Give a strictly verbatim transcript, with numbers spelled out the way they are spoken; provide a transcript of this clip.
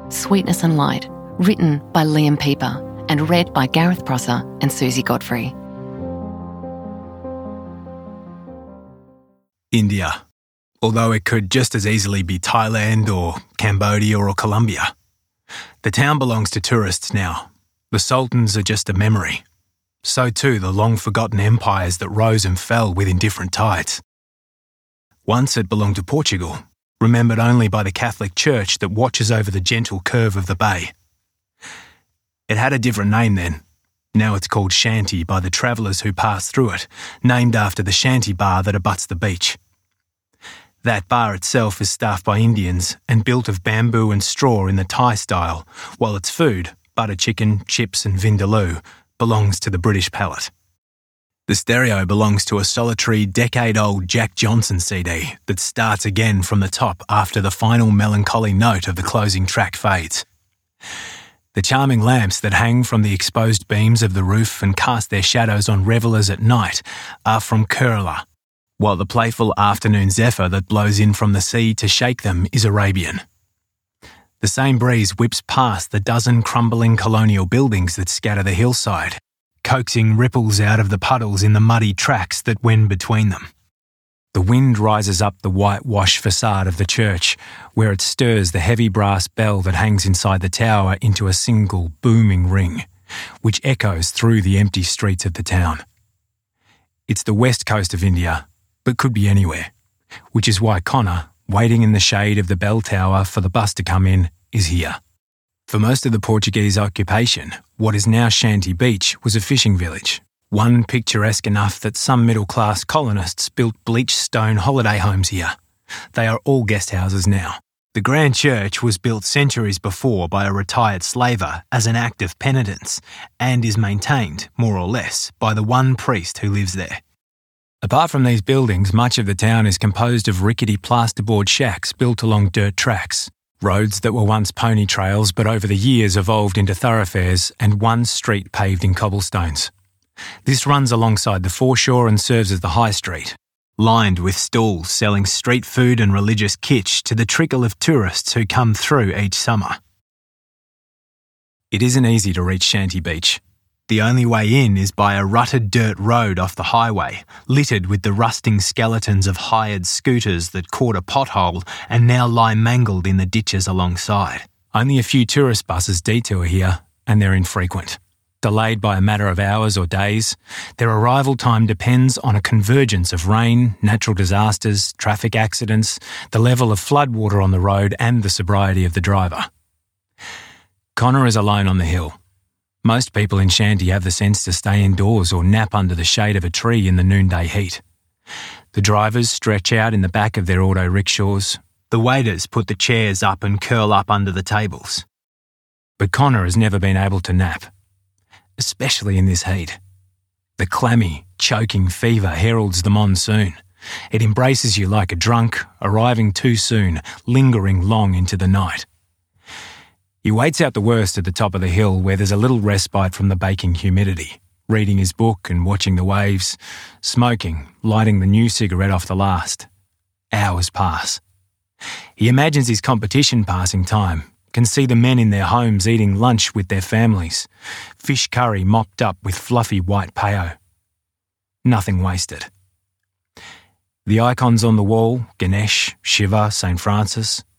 Sweetness and Light, written by Liam Pieper and read by Gareth Prosser and Susie Godfrey. India, although it could just as easily be Thailand or Cambodia or Colombia. The town belongs to tourists now. The sultans are just a memory. So too the long-forgotten empires that rose and fell within different tides. Once it belonged to Portugal, remembered only by the Catholic Church that watches over the gentle curve of the bay. It had a different name then. Now it's called Shanti by the travellers who pass through it, named after the shanty bar that abuts the beach. That bar itself is staffed by Indians and built of bamboo and straw in the Thai style, while its food, butter chicken, chips and vindaloo, belongs to the British palate. The stereo belongs to a solitary, decade-old Jack Johnson C D that starts again from the top after the final melancholy note of the closing track fades. The charming lamps that hang from the exposed beams of the roof and cast their shadows on revellers at night are from Kerala, while the playful afternoon zephyr that blows in from the sea to shake them is Arabian. The same breeze whips past the dozen crumbling colonial buildings that scatter the hillside, coaxing ripples out of the puddles in the muddy tracks that wend between them. The wind rises up the whitewash facade of the church, where it stirs the heavy brass bell that hangs inside the tower into a single booming ring, which echoes through the empty streets of the town. It's the west coast of India, but could be anywhere, which is why Connor, waiting in the shade of the bell tower for the bus to come in, is here. For most of the Portuguese occupation, what is now Shanti Beach was a fishing village, one picturesque enough that some middle-class colonists built bleached stone holiday homes here. They are all guest houses now. The Grand Church was built centuries before by a retired slaver as an act of penitence and is maintained, more or less, by the one priest who lives there. Apart from these buildings, much of the town is composed of rickety plasterboard shacks built along dirt tracks, roads that were once pony trails but over the years evolved into thoroughfares, and one street paved in cobblestones. This runs alongside the foreshore and serves as the high street, lined with stalls selling street food and religious kitsch to the trickle of tourists who come through each summer. It isn't easy to reach Shanti Beach. The only way in is by a rutted dirt road off the highway, littered with the rusting skeletons of hired scooters that caught a pothole and now lie mangled in the ditches alongside. Only a few tourist buses detour here, and they're infrequent. Delayed by a matter of hours or days, their arrival time depends on a convergence of rain, natural disasters, traffic accidents, the level of floodwater on the road and the sobriety of the driver. Connor is alone on the hill. Most people in Shanti have the sense to stay indoors or nap under the shade of a tree in the noonday heat. The drivers stretch out in the back of their auto rickshaws. The waiters put the chairs up and curl up under the tables. But Connor has never been able to nap, especially in this heat. The clammy, choking fever heralds the monsoon. It embraces you like a drunk, arriving too soon, lingering long into the night. He waits out the worst at the top of the hill where there's a little respite from the baking humidity, reading his book and watching the waves, smoking, lighting the new cigarette off the last. Hours pass. He imagines his competition passing time, can see the men in their homes eating lunch with their families, fish curry mopped up with fluffy white payo. Nothing wasted. The icons on the wall, Ganesh, Shiva, Saint Francis,